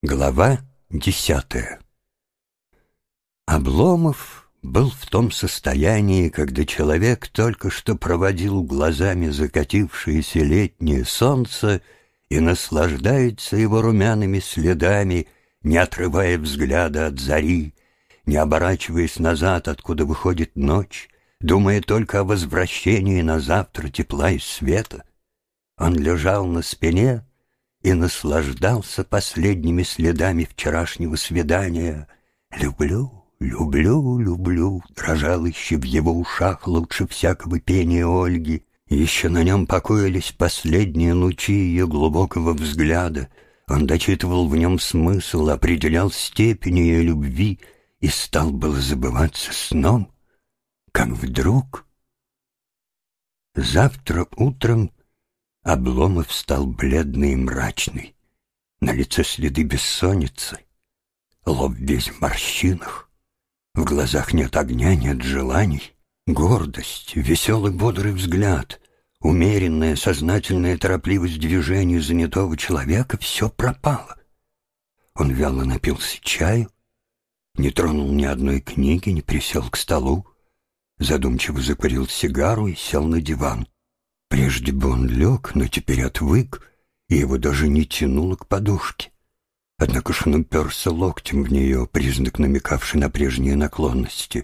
Глава 10. Обломов был в том состоянии, когда человек только что проводил глазами закатившееся летнее солнце и наслаждается его румяными следами, не отрывая взгляда от зари, не оборачиваясь назад, откуда выходит ночь, думая только о возвращении на завтра тепла и света. Он лежал на спине и наслаждался последними следами вчерашнего свидания. «Люблю, люблю, люблю», дрожал еще в его ушах лучше всякого пения Ольги. Еще на нем покоились последние лучи ее глубокого взгляда. Он дочитывал в нем смысл, определял степень ее любви и стал было забываться сном, как вдруг завтра утром Обломов стал бледный и мрачный. На лице следы бессонницы, лоб весь в морщинах, в глазах нет огня, нет желаний. Гордость, веселый бодрый взгляд, умеренная сознательная торопливость движений занятого человека — все пропало. Он вяло напился чаю, не тронул ни одной книги, не присел к столу, задумчиво закурил сигару и сел на диван. Прежде бы он лег, но теперь отвык, и его даже не тянуло к подушке. Однако ж он уперся локтем в нее, признак, намекавший на прежние наклонности.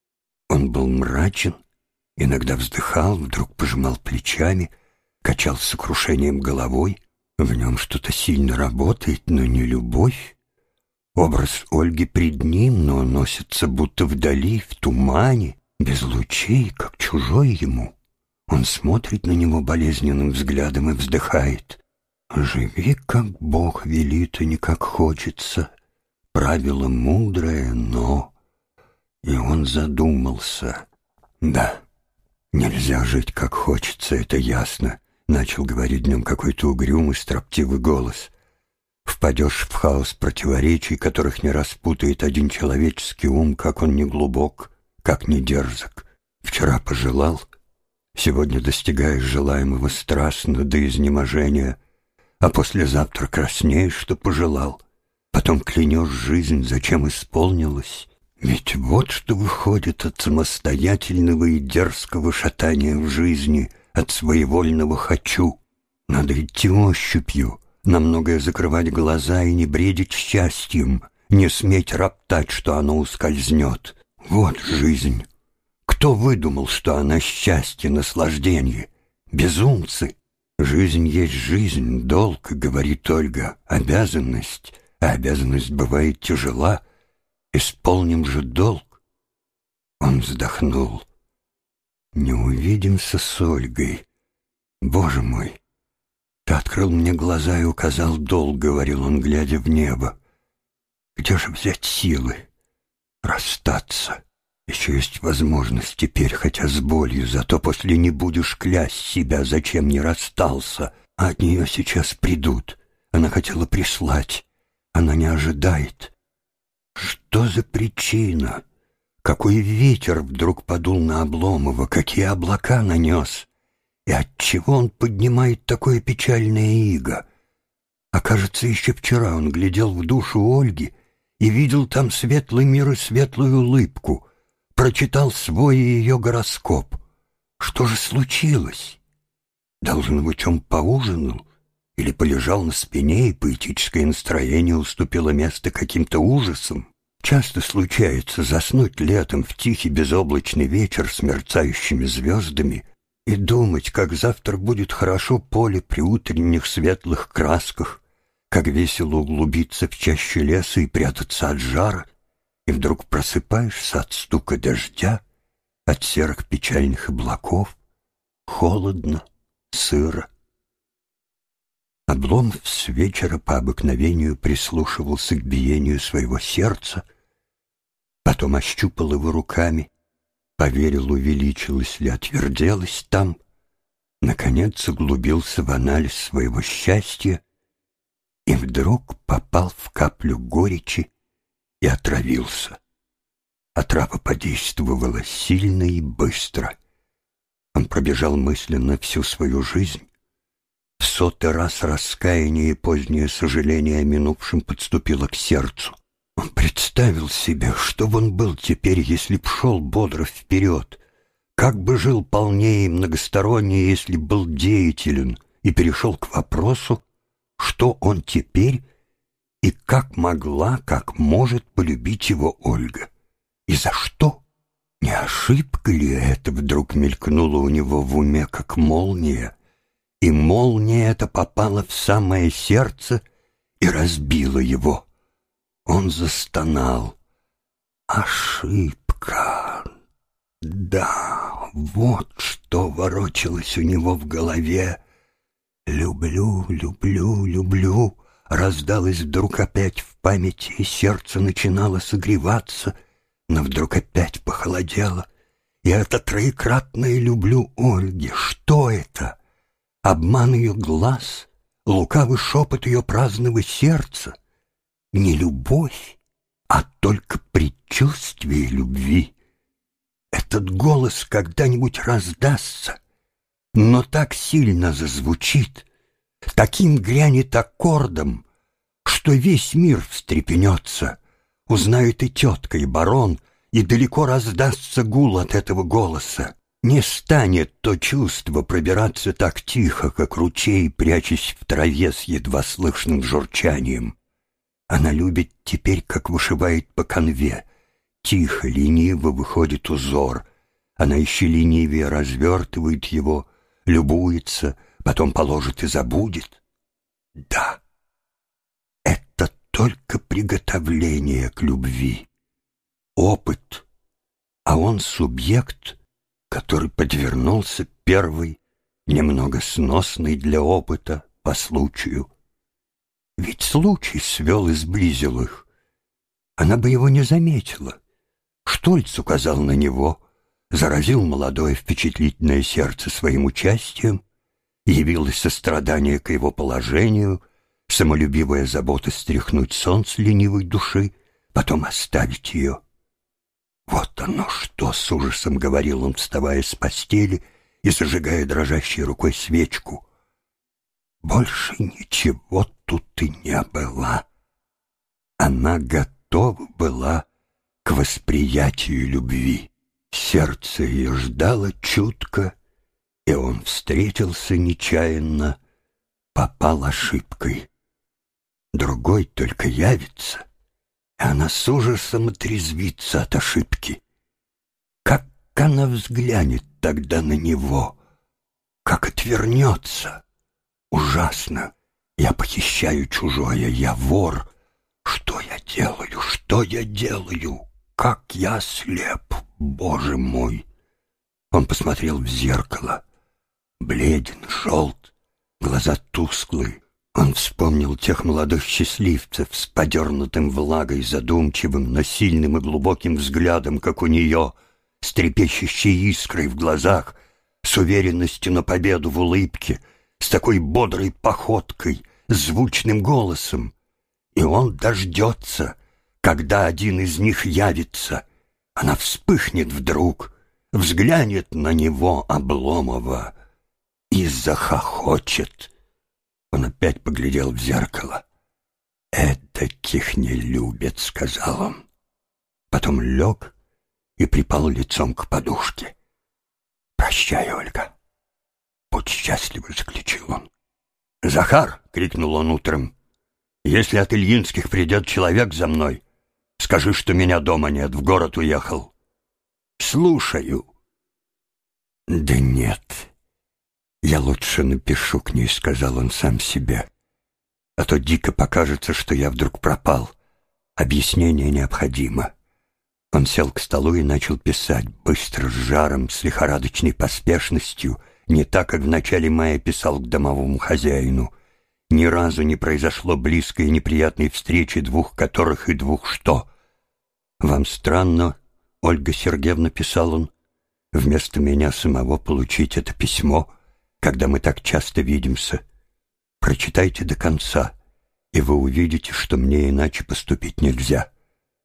Он был мрачен, иногда вздыхал, вдруг пожимал плечами, качал с сокрушением головой. В нем что-то сильно работает, но не любовь. Образ Ольги пред ним, но носится будто вдали, в тумане, без лучей, как чужой ему. Он смотрит на него болезненным взглядом и вздыхает. «Живи, как Бог велит, и не как хочется. Правило мудрое, но...» И он задумался. «Да, нельзя жить, как хочется, это ясно», — начал говорить днем какой-то угрюмый, строптивый голос. «Впадешь в хаос противоречий, которых не распутает один человеческий ум, как он не глубок, как не дерзок. Вчера пожелал, сегодня достигаешь желаемого страстно до изнеможения, а послезавтра краснеешь, что пожелал. Потом клянешь жизнь, зачем исполнилась. Ведь вот что выходит от самостоятельного и дерзкого шатания в жизни, от своевольного «хочу». Надо идти ощупью, на многое закрывать глаза и не бредить счастьем, не сметь роптать, что оно ускользнет. Вот жизнь. Кто выдумал, что она счастье, наслаждение? Безумцы! Жизнь есть жизнь, долг, говорит Ольга, обязанность, а обязанность бывает тяжела. Исполним же долг. Он вздохнул. Не увидимся с Ольгой. Боже мой! Ты открыл мне глаза и указал долг, говорил он, глядя в небо. Где же взять силы? Расстаться. Еще есть возможность теперь, хотя с болью, зато после не будешь клясть себя, зачем не расстался. А от нее сейчас придут. Она хотела прислать. Она не ожидает. Что за причина? Какой ветер вдруг подул на Обломова, какие облака нанес? И отчего он поднимает такое печальное иго? Окажется, еще вчера он глядел в душу Ольги и видел там светлый мир и светлую улыбку, прочитал свой и ее гороскоп. Что же случилось? Должно быть, он поужинал или полежал на спине, и поэтическое настроение уступило место каким-то ужасам. Часто случается заснуть летом в тихий безоблачный вечер с мерцающими звездами и думать, как завтра будет хорошо поле при утренних светлых красках, как весело углубиться в чащу леса и прятаться от жара, и вдруг просыпаешься от стука дождя, от серых печальных облаков, холодно, сыро. Обломов с вечера по обыкновению прислушивался к биению своего сердца, потом ощупал его руками, поверил, увеличилось ли, отверделось там, наконец углубился в анализ своего счастья и вдруг попал в каплю горечи и отравился. Отрава подействовала сильно и быстро. Он пробежал мысленно всю свою жизнь, В 100-й раз раскаяние и позднее сожаление о минувшем подступило к сердцу. Он представил себе, что бы он был теперь, если б шел бодро вперед, как бы жил полнее и многостороннее, если был деятелен, и перешел к вопросу, что он теперь и как могла, как может полюбить его Ольга. И за что? Не ошибка ли это вдруг мелькнуло у него в уме, как молния, и молния эта попала в самое сердце и разбила его. Он застонал. Ошибка. Да, вот что ворочалось у него в голове. «Люблю, люблю, люблю», раздалось вдруг опять в памяти, и сердце начинало согреваться, но вдруг опять похолодело. И это троекратное «люблю» Ольги, что это? Обман ее глаз, лукавый шепот ее праздного сердца? Не любовь, а только предчувствие любви. Этот голос когда-нибудь раздастся, но так сильно зазвучит, таким грянет аккордом, что весь мир встрепенется, узнают и тетка, и барон, и далеко раздастся гул от этого голоса. Не станет то чувство пробираться так тихо, как ручей, прячась в траве с едва слышным журчанием. Она любит теперь, как вышивает по канве. Тихо, лениво выходит узор. Она еще ленивее развертывает его, любуется, потом положит и забудет. Да, это только приготовление к любви. Опыт, а он субъект, который подвернулся первый, немного сносный для опыта по случаю. Ведь случай свел и сблизил их. Она бы его не заметила. Штольц указал на него, заразил молодое впечатлительное сердце своим участием, явилось сострадание к его положению, самолюбивая забота стряхнуть сон с ленивой души, потом оставить ее. Вот оно что, с ужасом говорил он, вставая с постели и зажигая дрожащей рукой свечку. Больше ничего тут и не было. Она готова была к восприятию любви. Сердце ее ждало чутко, и он встретился нечаянно, попал ошибкой. Другой только явится, и она с ужасом отрезвится от ошибки. Как она взглянет тогда на него, как отвернется. Ужасно! Я похищаю чужое, я вор. Что я делаю, что я делаю? Как я слеп, Боже мой! Он посмотрел в зеркало. Бледен, желт, глаза тусклые. Он вспомнил тех молодых счастливцев с подернутым влагой, задумчивым, но сильным и глубоким взглядом, как у нее, с трепещущей искрой в глазах, с уверенностью на победу в улыбке, с такой бодрой походкой, с звучным голосом. И он дождется, когда один из них явится. Она вспыхнет вдруг, взглянет на него, Обломова, и захохочет. Он опять поглядел в зеркало. «Эдаких не любят», — сказал он. Потом лег и припал лицом к подушке. «Прощай, Ольга. Будь счастлива», — заключил он. «Захар!» — крикнул он утром. «Если от Ильинских придет человек за мной, скажи, что меня дома нет, в город уехал». «Слушаю». «Да нет, я лучше напишу к ней», — сказал он сам себе. «А то дико покажется, что я вдруг пропал. Объяснение необходимо». Он сел к столу и начал писать, быстро, с жаром, с лихорадочной поспешностью, не так, как в начале мая писал к домовому хозяину. Ни разу не произошло близкой и неприятной встречи, двух которых и двух что. «Вам странно, Ольга Сергеевна», — писал он, — «вместо меня самого получить это письмо, когда мы так часто видимся. Прочитайте до конца, и вы увидите, что мне иначе поступить нельзя.